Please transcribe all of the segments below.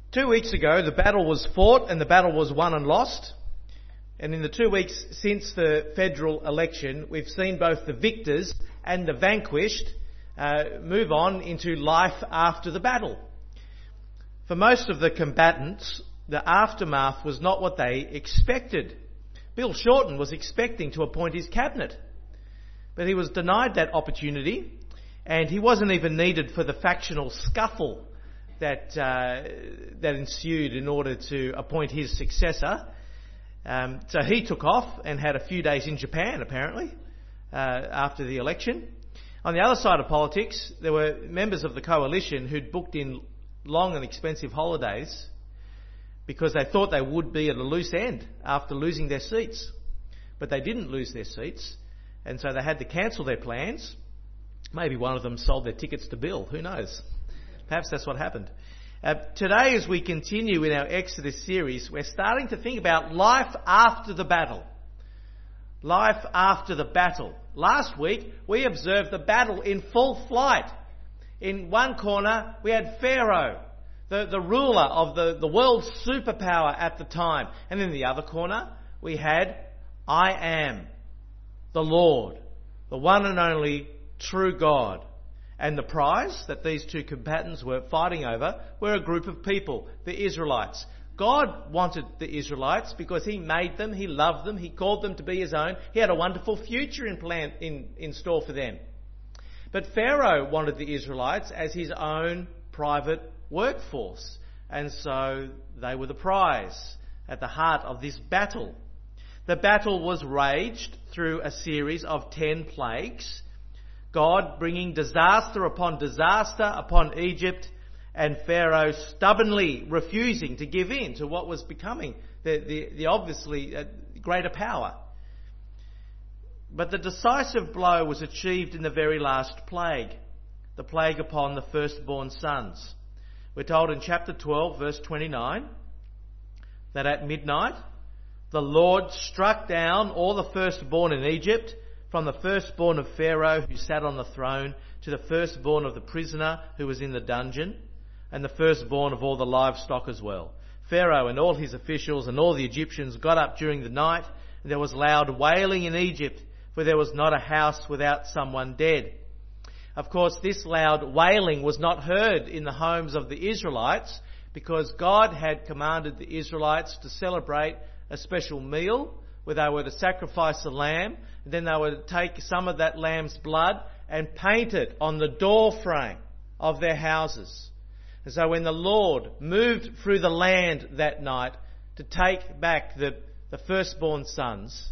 2 weeks ago, the battle was fought and the battle was won and lost. And in the 2 weeks since the federal election, we've seen both the victors and the vanquished move on into life after the battle. For most of the combatants, the aftermath was not what they expected. Bill Shorten was expecting to appoint his cabinet, but he was denied that opportunity, and he wasn't even needed for the factional scuffle that ensued in order to appoint his successor. So he took off and had a few days in Japan, apparently, after the election. On the other side of politics, there were members of the coalition who'd booked in long and expensive holidays because they thought they would be at a loose end after losing their seats. But they didn't lose their seats, and so they had to cancel their plans. Maybe one of them sold their tickets to Bill, who knows? Perhaps that's what happened. Today, as we continue in our Exodus series, we're starting to think about life after the battle. Life after the battle. Last week, we observed the battle in full flight. In one corner, we had Pharaoh, the ruler of the world's superpower at the time. And in the other corner, we had I Am, the Lord, the one and only true God. And the prize that these two combatants were fighting over were a group of people, the Israelites. God wanted the Israelites because He made them, He loved them, He called them to be His own. He had a wonderful future in store for them. But Pharaoh wanted the Israelites as his own private workforce. And so they were the prize at the heart of this battle. The battle was waged through a series of 10 plagues. God bringing disaster upon Egypt, and Pharaoh stubbornly refusing to give in to what was becoming the obviously greater power. But the decisive blow was achieved in the very last plague, the plague upon the firstborn sons. We're told in chapter 12, verse 29, that at midnight the Lord struck down all the firstborn in Egypt, from the firstborn of Pharaoh who sat on the throne to the firstborn of the prisoner who was in the dungeon, and the firstborn of all the livestock as well. Pharaoh and all his officials and all the Egyptians got up during the night, and there was loud wailing in Egypt, for there was not a house without someone dead. Of course, this loud wailing was not heard in the homes of the Israelites, because God had commanded the Israelites to celebrate a special meal where they were to sacrifice a lamb, and then they were to take some of that lamb's blood and paint it on the door frame of their houses. And so when the Lord moved through the land that night to take back the firstborn sons,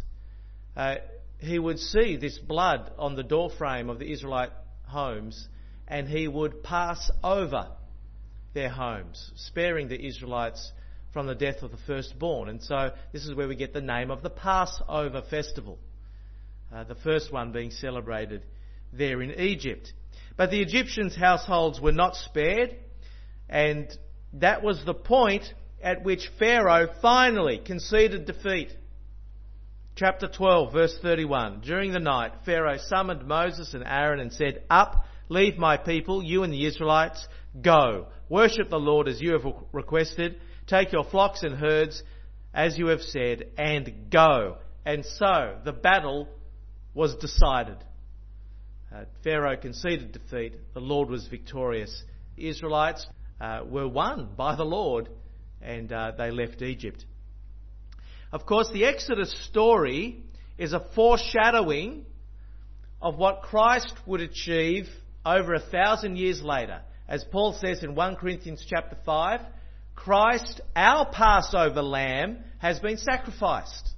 He would see this blood on the door frame of the Israelite homes, and He would pass over their homes, sparing the Israelites from the death of the firstborn. And so this is where we get the name of the Passover festival, the first one being celebrated there in Egypt. But the Egyptians' households were not spared, and that was the point at which Pharaoh finally conceded defeat. Chapter 12, verse 31. During the night, Pharaoh summoned Moses and Aaron and said, "Up, leave my people, you and the Israelites. Go, worship the Lord as you have requested. Take your flocks and herds, as you have said, and go." And so the battle was decided. Pharaoh conceded defeat. The Lord was victorious. The Israelites were won by the Lord, and they left Egypt. Of course, the Exodus story is a foreshadowing of what Christ would achieve over 1,000 years later. As Paul says in 1 Corinthians chapter 5, Christ, our Passover lamb, has been sacrificed.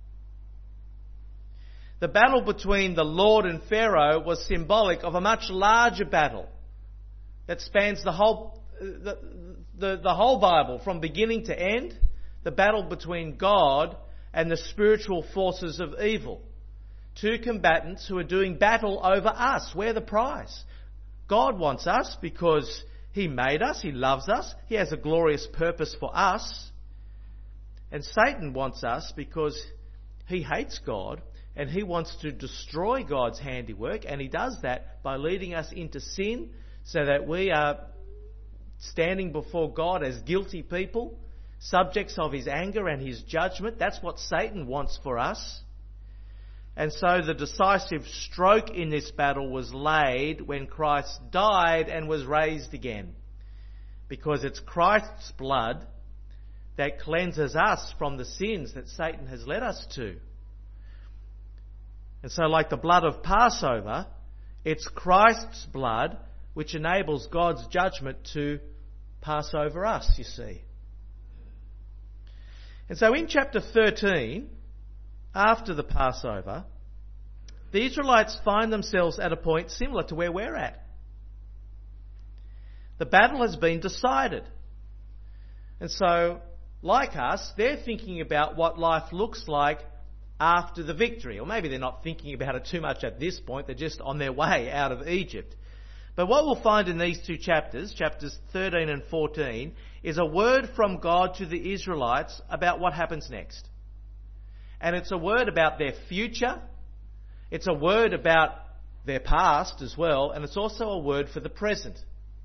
The battle between the Lord and Pharaoh was symbolic of a much larger battle that spans the whole Bible from beginning to end. The battle between God and the spiritual forces of evil. Two combatants who are doing battle over us. We're the prize. God wants us because He made us, He loves us, He has a glorious purpose for us. And Satan wants us because he hates God and he wants to destroy God's handiwork, and he does that by leading us into sin so that we are standing before God as guilty people, subjects of his anger and his judgment. That's what Satan wants for us. And so the decisive stroke in this battle was laid when Christ died and was raised again. Because it's Christ's blood that cleanses us from the sins that Satan has led us to. And so, like the blood of Passover, it's Christ's blood which enables God's judgment to pass over us, you see. And so in chapter 13, after the Passover, the Israelites find themselves at a point similar to where we're at. The battle has been decided. And so, like us, they're thinking about what life looks like after the victory. Or maybe they're not thinking about it too much at this point, they're just on their way out of Egypt. But what we'll find in these two chapters, chapters 13 and 14, is a word from God to the Israelites about what happens next. And it's a word about their future, it's a word about their past as well, and it's also a word for the present.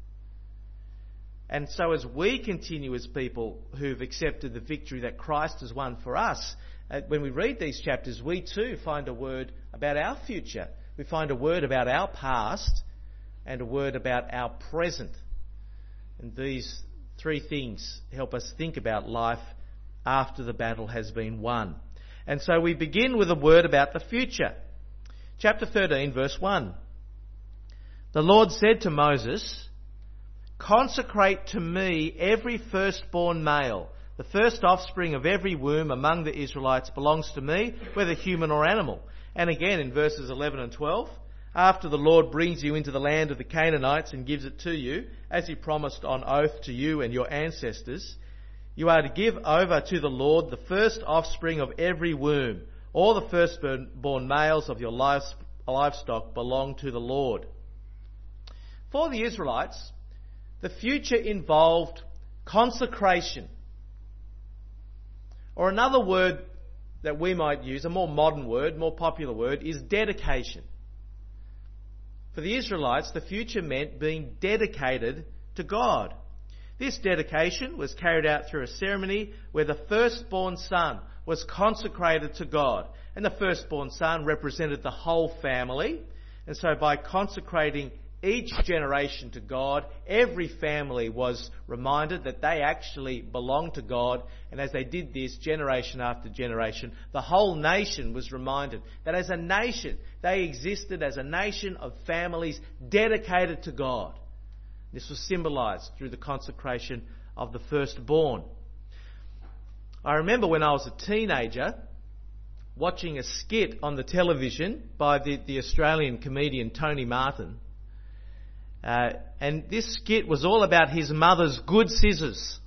And so as we continue as people who've accepted the victory that Christ has won for us, when we read these chapters, we too find a word about our future. We find a word about our past and a word about our present. And these three things help us think about life after the battle has been won. And so we begin with a word about the future. Chapter 13, verse 1. The Lord said to Moses, "Consecrate to me every firstborn male. The first offspring of every womb among the Israelites belongs to me, whether human or animal." And again in verses 11 and 12. After the Lord brings you into the land of the Canaanites and gives it to you, as he promised on oath to you and your ancestors, you are to give over to the Lord the first offspring of every womb. All the firstborn males of your livestock belong to the Lord. For the Israelites, the future involved consecration. Or another word that we might use, a more modern word, more popular word, is dedication. For the Israelites, the future meant being dedicated to God. This dedication was carried out through a ceremony where the firstborn son was consecrated to God. And the firstborn son represented the whole family. And so by consecrating each generation to God, every family was reminded that they actually belonged to God. And as they did this generation after generation, the whole nation was reminded that as a nation, they existed as a nation of families dedicated to God. This was symbolised through the consecration of the firstborn. I remember when I was a teenager watching a skit on the television by the Australian comedian Tony Martin. And this skit was all about his mother's good scissors.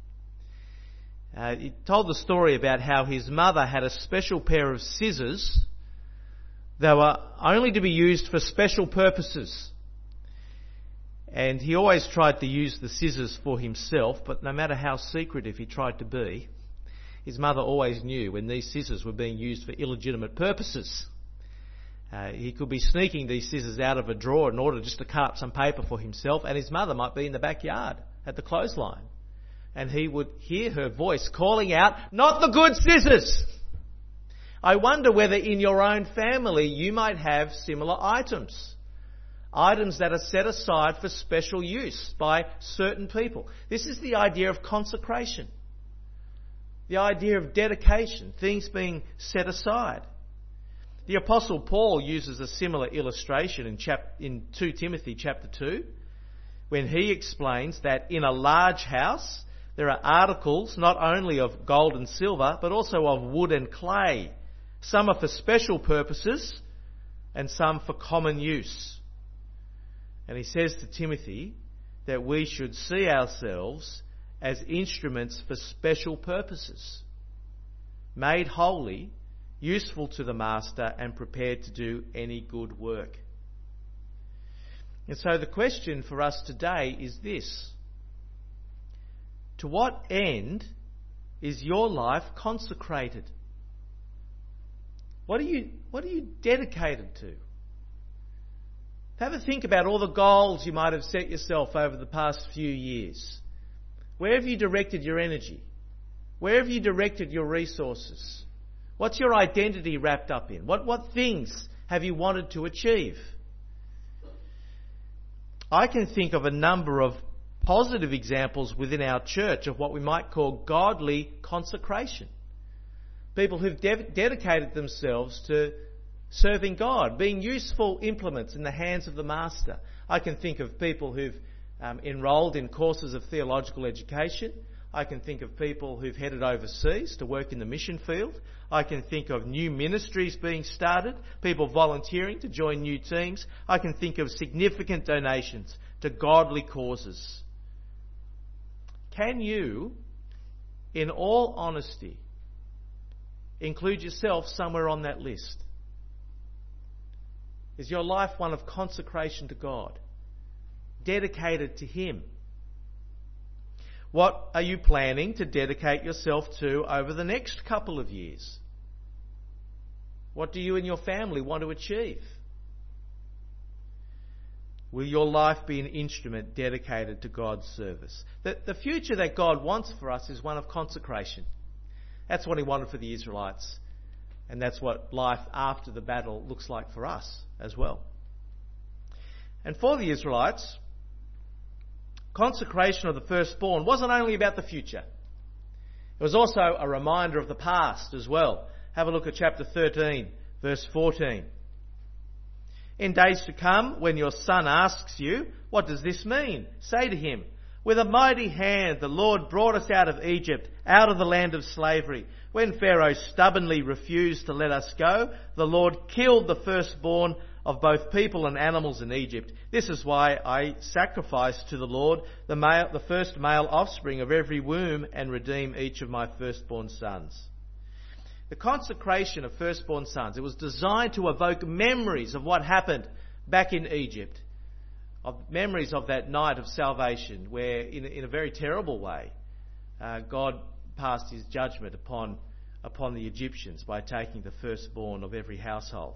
He told the story about how his mother had a special pair of scissors that were only to be used for special purposes. And he always tried to use the scissors for himself, but no matter how secretive he tried to be, his mother always knew when these scissors were being used for illegitimate purposes. He could be sneaking these scissors out of a drawer in order just to cut up some paper for himself, and his mother might be in the backyard at the clothesline. And he would hear her voice calling out, "Not the good scissors!" I wonder whether in your own family you might have similar items. Items that are set aside for special use by certain people. This is the idea of consecration. The idea of dedication, things being set aside. The Apostle Paul uses a similar illustration in 2 Timothy chapter 2, when he explains that in a large house there are articles not only of gold and silver, but also of wood and clay. Some are for special purposes and some for common use. And he says to Timothy that we should see ourselves as instruments for special purposes, made holy, useful to the master, and prepared to do any good work. And so the question for us today is this: to what end is your life consecrated? What are you dedicated to? Have a think about all the goals you might have set yourself over the past few years. Where have you directed your energy? Where have you directed your resources? What's your identity wrapped up in? What things have you wanted to achieve? I can think of a number of positive examples within our church of what we might call godly consecration. People who've dedicated themselves to serving God, being useful implements in the hands of the Master. I can think of people who've enrolled in courses of theological education. I can think of people who've headed overseas to work in the mission field. I can think of new ministries being started, people volunteering to join new teams. I can think of significant donations to godly causes. Can you, in all honesty, include yourself somewhere on that list? Is your life one of consecration to God, dedicated to Him? What are you planning to dedicate yourself to over the next couple of years? What do you and your family want to achieve? Will your life be an instrument dedicated to God's service? The future that God wants for us is one of consecration. That's what He wanted for the Israelites. And that's what life after the battle looks like for us as well. And for the Israelites, consecration of the firstborn wasn't only about the future. It was also a reminder of the past as well. Have a look at chapter 13, verse 14. In days to come, when your son asks you, what does this mean? Say to him, with a mighty hand the Lord brought us out of Egypt, out of the land of slavery. When Pharaoh stubbornly refused to let us go, the Lord killed the firstborn of both people and animals in Egypt. This is why I sacrifice to the Lord the first male offspring of every womb and redeem each of my firstborn sons. The consecration of firstborn sons, it was designed to evoke memories of what happened back in Egypt, of memories of that night of salvation where, in a very terrible way, God passed His judgment upon the Egyptians by taking the firstborn of every household.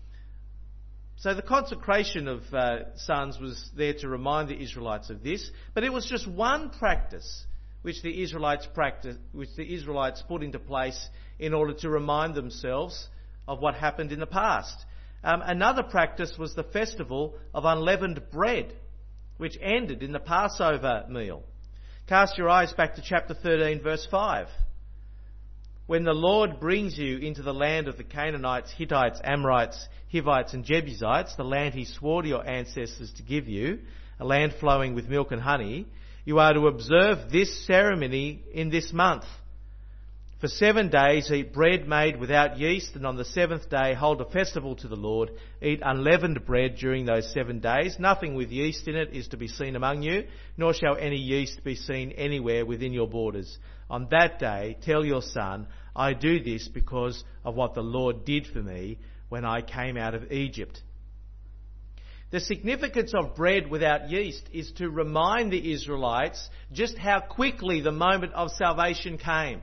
So the consecration of sons was there to remind the Israelites of this, but it was just one practice which the Israelites put into place in order to remind themselves of what happened in the past. Another practice was the festival of unleavened bread, which ended in the Passover meal. Cast your eyes back to chapter 13, verse 5. When the Lord brings you into the land of the Canaanites, Hittites, Amorites, Hivites and Jebusites, the land He swore to your ancestors to give you, a land flowing with milk and honey, you are to observe this ceremony in this month. For 7 days eat bread made without yeast, and on the 7th day hold a festival to the Lord. Eat unleavened bread during those 7 days. Nothing with yeast in it is to be seen among you, nor shall any yeast be seen anywhere within your borders. On that day tell your son, I do this because of what the Lord did for me when I came out of Egypt. The significance of bread without yeast is to remind the Israelites just how quickly the moment of salvation came.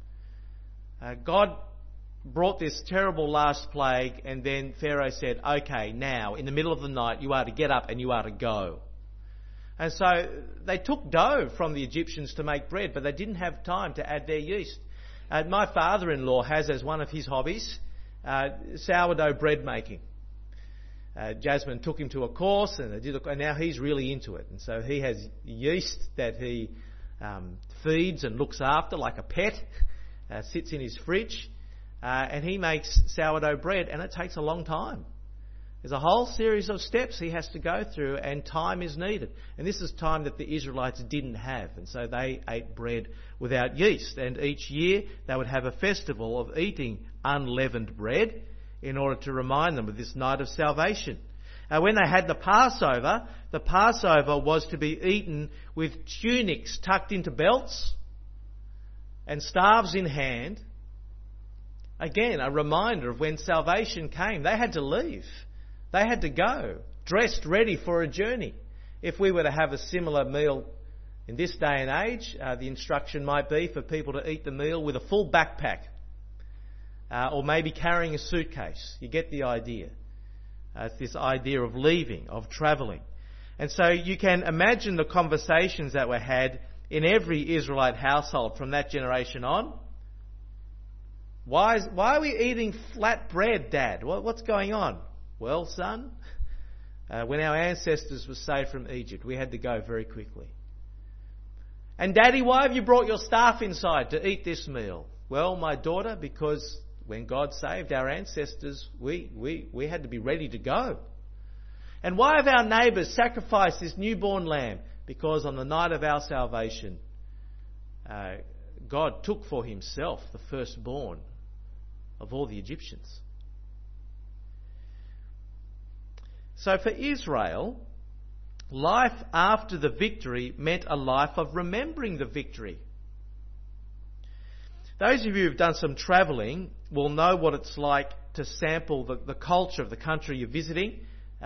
God brought this terrible last plague, and then Pharaoh said, okay, now, in the middle of the night, you are to get up and you are to go. And so they took dough from the Egyptians to make bread, but they didn't have time to add their yeast. My father-in-law has as one of his hobbies sourdough bread making. Jasmine took him to a course, and now he's really into it. And so he has yeast that he feeds and looks after like a pet. Sits in his fridge, and he makes sourdough bread, and it takes a long time. There's a whole series of steps he has to go through, and time is needed. And this is time that the Israelites didn't have, and so they ate bread without yeast. And each year they would have a festival of eating unleavened bread in order to remind them of this night of salvation. When they had the Passover was to be eaten with tunics tucked into belts and staves in hand. Again, a reminder of when salvation came. They had to leave. They had to go, dressed, ready for a journey. If we were to have a similar meal in this day and age, the instruction might be for people to eat the meal with a full backpack, or maybe carrying a suitcase. You get the idea. It's this idea of leaving, of travelling. And so you can imagine the conversations that were had in every Israelite household from that generation on. Why are we eating flat bread, Dad? What's going on? Well, son, when our ancestors were saved from Egypt, we had to go very quickly. And Daddy, why have you brought your staff inside to eat this meal? Well, my daughter, because when God saved our ancestors, we had to be ready to go. And why have our neighbours sacrificed this newborn lamb? Because on the night of our salvation, God took for himself the firstborn of all the Egyptians. So for Israel, life after the victory meant a life of remembering the victory. Those of you who've done some travelling will know what it's like to sample the culture of the country you're visiting.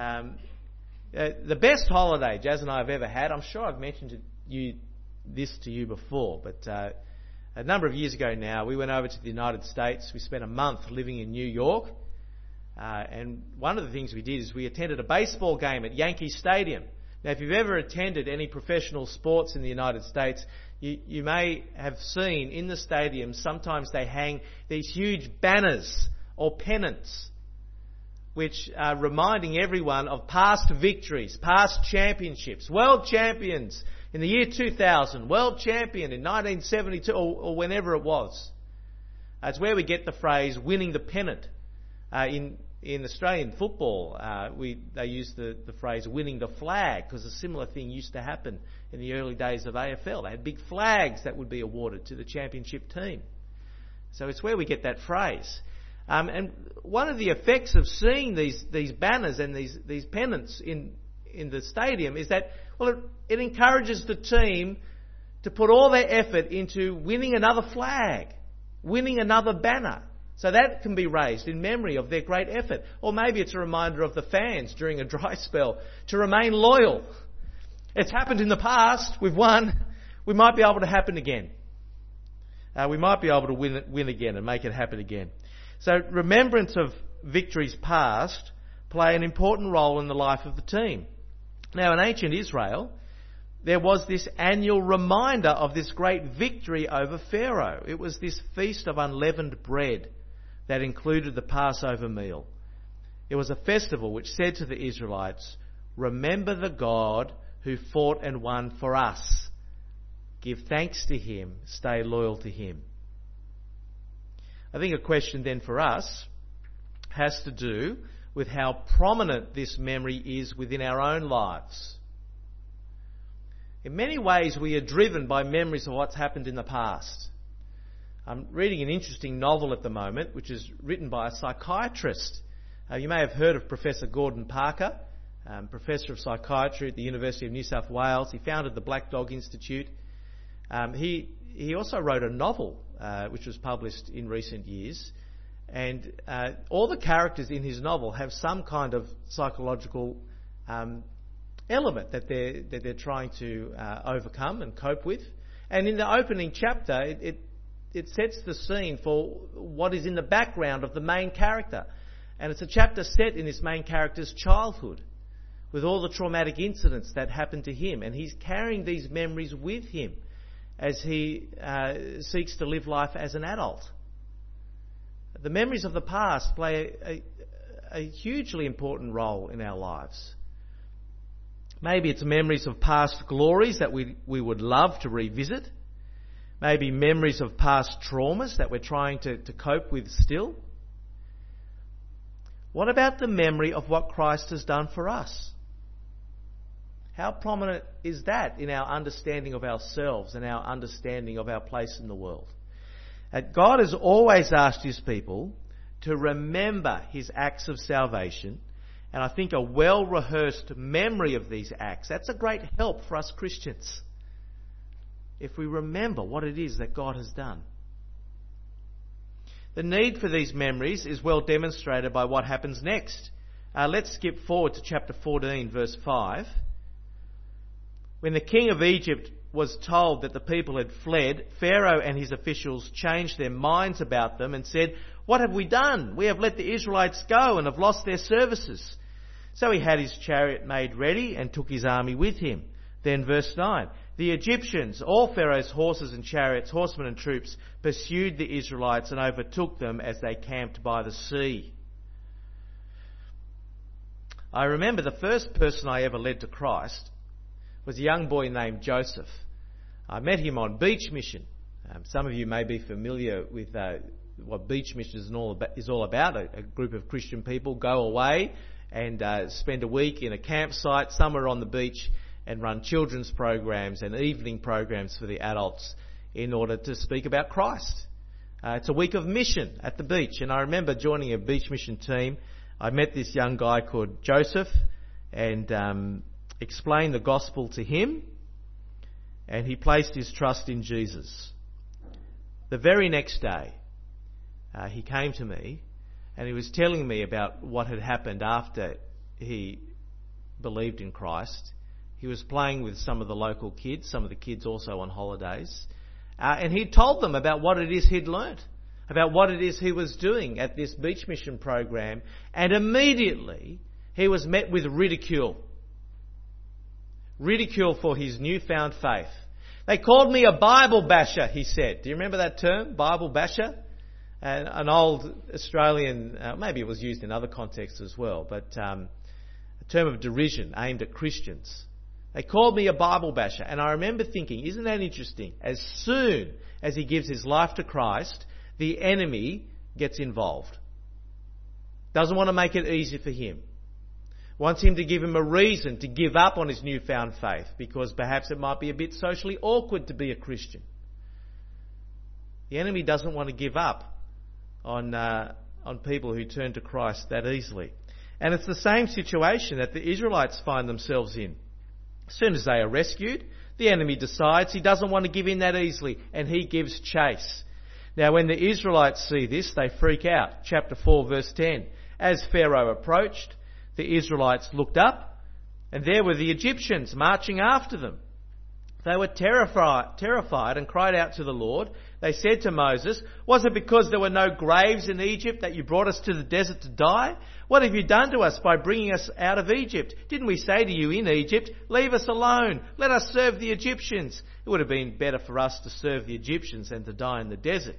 The best holiday Jazz and I have ever had, I'm sure I've mentioned this to you before, but a number of years ago now, we went over to the United States. We spent a month living in New York. And one of the things we did is we attended a baseball game at Yankee Stadium. Now, if you've ever attended any professional sports in the United States, you may have seen in the stadium, sometimes they hang these huge banners or pennants, which are reminding everyone of past victories, past championships, world champions in the year 2000, world champion in 1972, or whenever it was. It's where we get the phrase winning the pennant. In Australian football, they use the phrase winning the flag, because a similar thing used to happen in the early days of AFL. They had big flags that would be awarded to the championship team. So it's where we get that phrase. And one of the effects of seeing these banners and these pennants in the stadium is that, well, it encourages the team to put all their effort into winning another flag, winning another banner. So that can be raised in memory of their great effort. Or maybe it's a reminder of the fans during a dry spell to remain loyal. It's happened in the past. We've won. We might be able to happen again. We might be able to win again and make it happen again. So remembrance of victories past play an important role in the life of the team. Now, in ancient Israel, there was this annual reminder of this great victory over Pharaoh. It was this feast of unleavened bread that included the Passover meal. It was a festival which said to the Israelites, remember the God who fought and won for us. Give thanks to him. Stay loyal to him. I think a question then for us has to do with how prominent this memory is within our own lives. In many ways, we are driven by memories of what's happened in the past. I'm reading an interesting novel at the moment, which is written by a psychiatrist. You may have heard of Professor Gordon Parker, Professor of Psychiatry at the University of New South Wales. He founded the Black Dog Institute. He also wrote a novel, which was published in recent years. And all the characters in his novel have some kind of psychological element that they're trying to overcome and cope with. And in the opening chapter, it sets the scene for what is in the background of the main character. And it's a chapter set in this main character's childhood, with all the traumatic incidents that happened to him. And he's carrying these memories with him as he seeks to live life as an adult. The memories of the past play a hugely important role in our lives. Maybe it's memories of past glories that we would love to revisit. Maybe memories of past traumas that we're trying to cope with still. What about the memory of what Christ has done for us? How prominent is that in our understanding of ourselves and our understanding of our place in the world? God has always asked his people to remember his acts of salvation, and I think a well-rehearsed memory of these acts, that's a great help for us Christians, if we remember what it is that God has done. The need for these memories is well demonstrated by what happens next. Let's skip forward to chapter 14, verse 5. When the king of Egypt was told that the people had fled, Pharaoh and his officials changed their minds about them and said, what have we done? We have let the Israelites go and have lost their services. So he had his chariot made ready and took his army with him. Then verse 9. The Egyptians, all Pharaoh's horses and chariots, horsemen and troops, pursued the Israelites and overtook them as they camped by the sea. I remember the first person I ever led to Christ was a young boy named Joseph. I met him on Beach Mission. Some of you may be familiar with what Beach Mission is all about. A group of Christian people go away and spend a week in a campsite somewhere on the beach and run children's programs and evening programs for the adults in order to speak about Christ. It's a week of mission at the beach, and I remember joining a Beach Mission team. I met this young guy called Joseph and explained the gospel to him, and he placed his trust in Jesus. The very next day, he came to me and he was telling me about what had happened after he believed in Christ. He was playing with some of the local kids, some of the kids also on holidays, and he told them about what it is he'd learnt, about what it is he was doing at this Beach Mission program, and immediately he was met with ridicule. Ridicule for his newfound faith. They called me a Bible basher, he said. Do you remember that term, Bible basher? An old Australian, maybe it was used in other contexts as well, but a term of derision aimed at Christians. They called me a Bible basher, and I remember thinking, isn't that interesting? As soon as he gives his life to Christ, the enemy gets involved. Doesn't want to make it easy for him. Wants him to give him a reason to give up on his newfound faith, because perhaps it might be a bit socially awkward to be a Christian. The enemy doesn't want to give up on people who turn to Christ that easily. And it's the same situation that the Israelites find themselves in. As soon as they are rescued, the enemy decides he doesn't want to give in that easily, and he gives chase. Now, when the Israelites see this, they freak out. Chapter 4, verse 10. As Pharaoh approached, the Israelites looked up, and there were the Egyptians marching after them. They were terrified and cried out to the Lord. They said to Moses, "Was it because there were no graves in Egypt that you brought us to the desert to die? What have you done to us by bringing us out of Egypt? Didn't we say to you in Egypt, 'Leave us alone, let us serve the Egyptians'? It would have been better for us to serve the Egyptians than to die in the desert."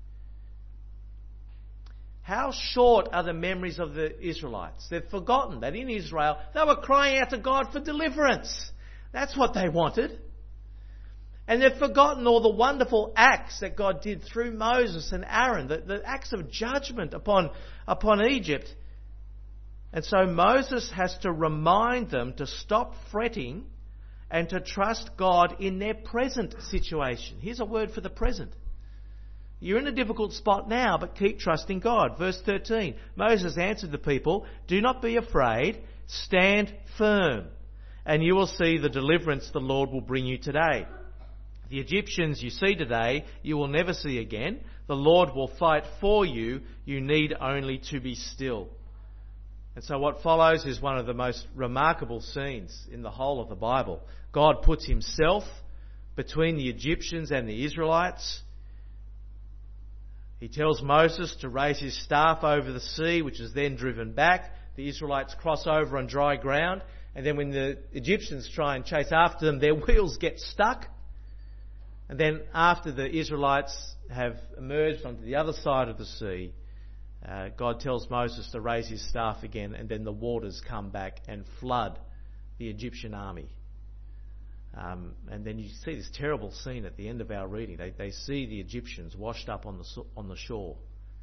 How short are the memories of the Israelites? They've forgotten that in Israel they were crying out to God for deliverance. That's what they wanted. And they've forgotten all the wonderful acts that God did through Moses and Aaron, the acts of judgment upon Egypt. And so Moses has to remind them to stop fretting and to trust God in their present situation. Here's a word for the present. You're in a difficult spot now, but keep trusting God. Verse 13, Moses answered the people, "Do not be afraid, stand firm, and you will see the deliverance the Lord will bring you today. The Egyptians you see today, you will never see again. The Lord will fight for you. You need only to be still." And so what follows is one of the most remarkable scenes in the whole of the Bible. God puts himself between the Egyptians and the Israelites. He tells Moses to raise his staff over the sea, which is then driven back. The Israelites cross over on dry ground. And then when the Egyptians try and chase after them, their wheels get stuck. And then after the Israelites have emerged onto the other side of the sea, God tells Moses to raise his staff again, and then the waters come back and flood the Egyptian army. And then you see this terrible scene at the end of our reading. They see the Egyptians washed up on the shore.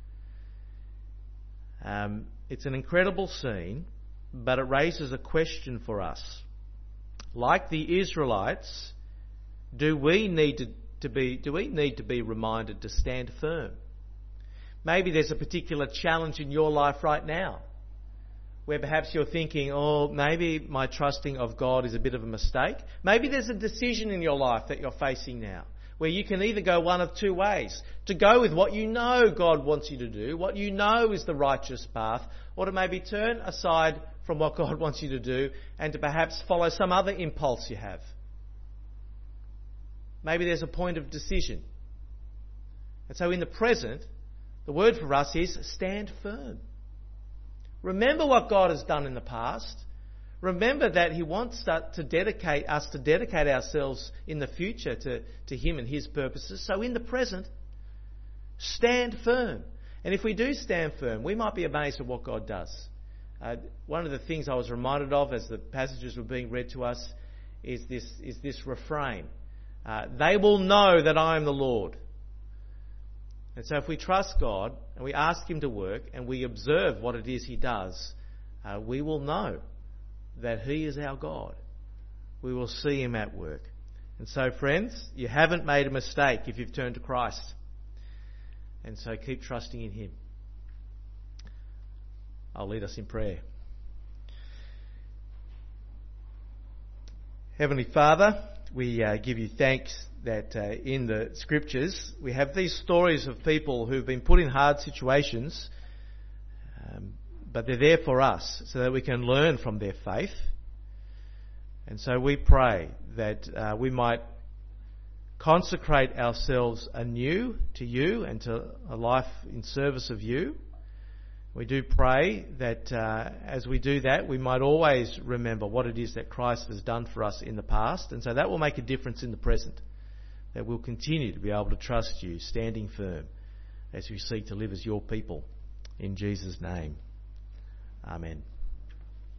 It's an incredible scene, but it raises a question for us. Like the Israelites, do we need to be reminded to stand firm? Maybe there's a particular challenge in your life right now, where perhaps you're thinking, "Oh, maybe my trusting of God is a bit of a mistake." Maybe there's a decision in your life that you're facing now, where you can either go one of two ways: to go with what you know God wants you to do, what you know is the righteous path, or to maybe turn aside from what God wants you to do and to perhaps follow some other impulse you have. Maybe there's a point of decision. And so in the present, the word for us is stand firm. Remember what God has done in the past. remember that He wants us to dedicate ourselves in the future to Him and His purposes. So in the present, stand firm. And if we do stand firm, we might be amazed at what God does. One of the things I was reminded of as the passages were being read to us is this refrain. They will know that I am the Lord. And so if we trust God and we ask Him to work and we observe what it is He does, we will know that He is our God. We will see Him at work. And so, friends, you haven't made a mistake if you've turned to Christ. And so keep trusting in Him. I'll lead us in prayer. Heavenly Father, we give You thanks that in the Scriptures we have these stories of people who've been put in hard situations, but they're there for us so that we can learn from their faith. And so we pray that we might consecrate ourselves anew to You and to a life in service of You. We do pray that as we do that, we might always remember what it is that Christ has done for us in the past, and so that will make a difference in the present, that we'll continue to be able to trust You, standing firm as we seek to live as Your people. In Jesus' name, amen.